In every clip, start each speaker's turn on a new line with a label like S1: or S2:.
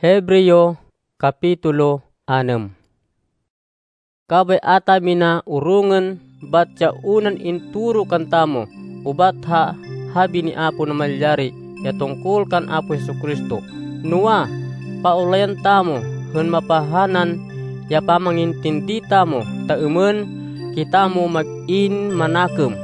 S1: Hebreo Kapitulo 6. Kabay ata mina urungan bat ya unan inturo kantamo ubat habi ni Apo na malyari ya tungkol kan Apo Jesucristo. Nuwa paulayan tamo hun mapahanan ya pamangintindi tamo taumen kita mo mag-in manakem.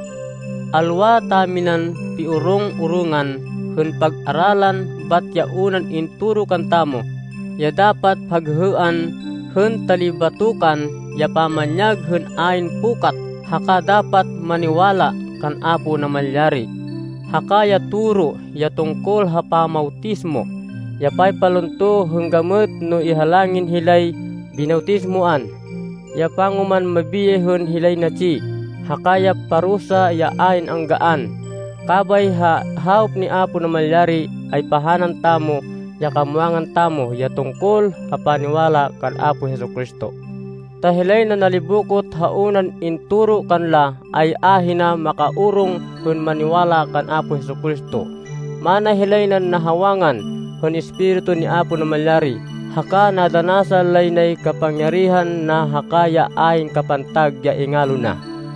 S1: Alwa taminan piurong-urungan hun pag-aralan bat ya unan inturo kantamo ya dapat paghuan hun talibatukan ya pamanyag hun ain pukat haka dapat maniwala kan Apo na malyari. Haka ya turo ya tungkol ha pamautismo ya pay palunto hun gamot no ihalangin hilay binautismoan ya panguman mabiye hun hilay naci haka ya parusa ya ain ang gaan. Kabay haup ni Apo na malyari ay pahanan tamo ya kamuangan tamo ya tungkol hapaniwala kan Apo Jesucristo. Tahilay na nalibukot haunan inturo kanla ay ahina makaurong hun maniwala kan Apo Jesucristo. Manahilay na nahawangan hun espiritu ni Apo na malyari haka nadanasa laynay kapangyarihan na hakaya aing kapantag ya ingalo na.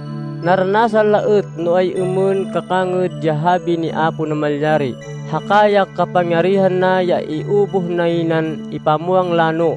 S1: Naranasan laut no ay umun kakangod ya habi ni Apo na malyari hakaya kapangyarihan na ya iubuh na inan ipamuang lano.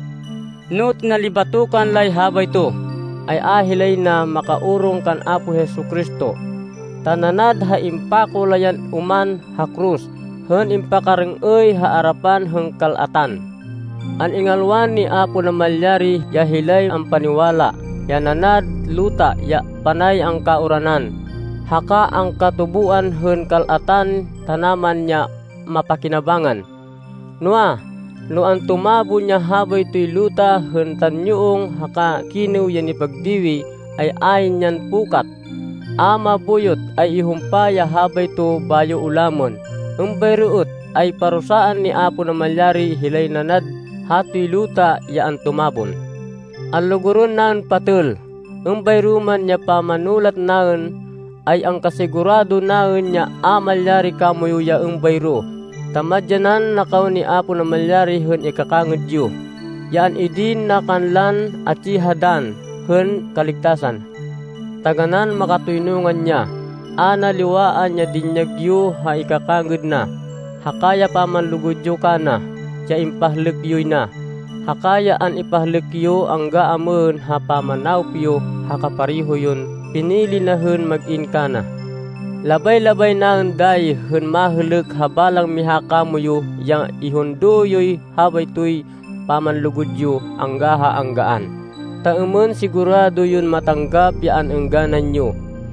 S1: Nut nalibatukan lay habay to ay ahilay na makaurong kan Apo Jesucristo. Tananad ha impako layan uman ha krus hun impakareng-oy ha arapan heng kalatan. An ingalwan ni Apo na malyari ya hilay ang paniwala ya nanad luta ya panay ang kauranan haka ang katubuan hun kalatan tanaman niya mapakinabangan. Nuwa no ang tumabo niya habay tuy luta hun tanyuong haka kinaw yan ipagdiwi ay ayin yan pukat. Ama buyot ay ihumpaya habay to bayo ulamon. Ang bayruot ay parusaan ni Apo na malyari hilay nanad hatoy luta ya ang tumabon. Ang luguron naon patul, ang bayruman niya pamanulat naon ay ang kasigurado naon niya malyari kamuyo ya ang bayro. Tamadyanan nakaw ni Apo na malyari hun ikakangod yu. Yaan idin na kanlan at hadan hun kaligtasan. Taganan makatuyungan niya, analiwaan niya dinyagyo ha ikakangod na. Hakaya pamanlugudyo ka na, siya impahlegyoy na. Hakaya an ipahlegyo ang gaamun ha pamanawpyo hakapariho yun, pinili na hun mag-in ka na. Labay-labay na day hun mahulog habalang mihakamuyo yang ihundoyoy habay tuy pamanlugudyo ang gaha-anggaan. Taumun sigurado yun matanggap yaan engganan nyo.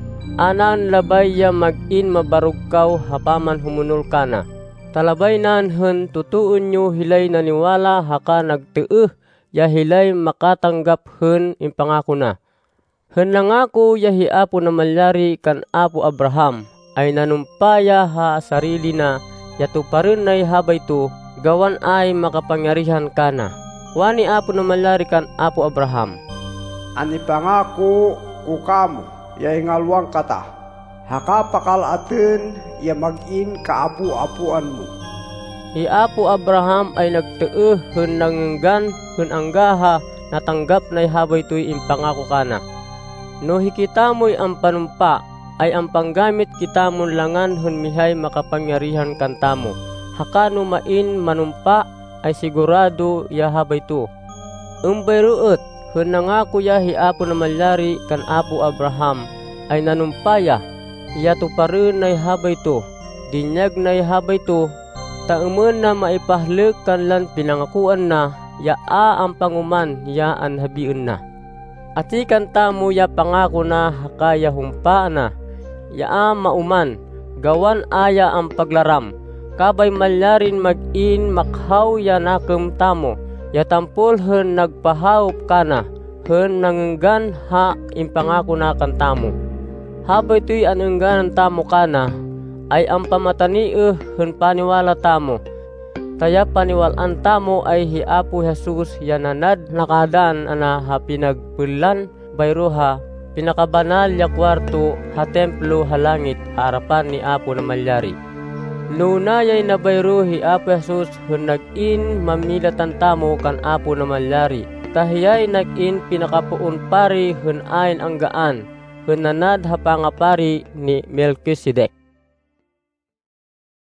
S1: Anan labay ya mag-in mabarugkaw hapaman humunol ka na. Talabay nan hun tutuon nyo hilay naniwala haka nagtuuh ya hilay makatanggap hun impangako na. Hun nangako ya hi Apo na malyari kan Apo Abraham ay nanumpaya ha sarili na ya tuparin na habay to gawan ay makapangyarihan ka na. Wani Apo na malyari kan Apo Abraham.
S2: Ani pangako ko kamo ya ingalwang kata haka pakalaten ya mag-in kaapu-apuan mo.
S1: Hi Apo Abraham ay nagtuuh hun nangenggan hun anggaha natanggap na habay to'y impangako kana. No hikita mo'y ang panumpa ay ang panggamit kita mo langan hun mihay makapangyarihan kantamo. Haka no main manumpa ay sigurado ya habay to. Bayruot hun nangako ya hi Apo na malyari kan Apo Abraham ay nanumpaya ya tuparin na habay to. Dinyag na habay to. Taumen na maipahleg kanlan pinangakuan na ya ang panguman ya an habiun na. Atikan tamo ya pangako na hakaya humpa na ya mauman gawan aya ang paglaram. Kabay malyarin mag-in makhaw ya nakem tamo ya tampol hun nagpahawp kana hun nangenggan ha impangako na kan tamo. Habay tuy an engganan tamo kana ay ang pamataniuh hun paniwala tamo. Taya paniwalaan tamo ay hi Apo Jesus yananad nakadan ana ha pinagpulan bayroha pinakabanal ya kwarto ha templo ha langit harapan ni Apo na malyari. Lunayay na bayruhi Apo Jesus hun nag-in mamilatan tamo kan Apo na Malyari. Tahiyay nag-in pinakapuon pari hun ayn ang gaan hun nanad hapanga pari ni Melchizedek.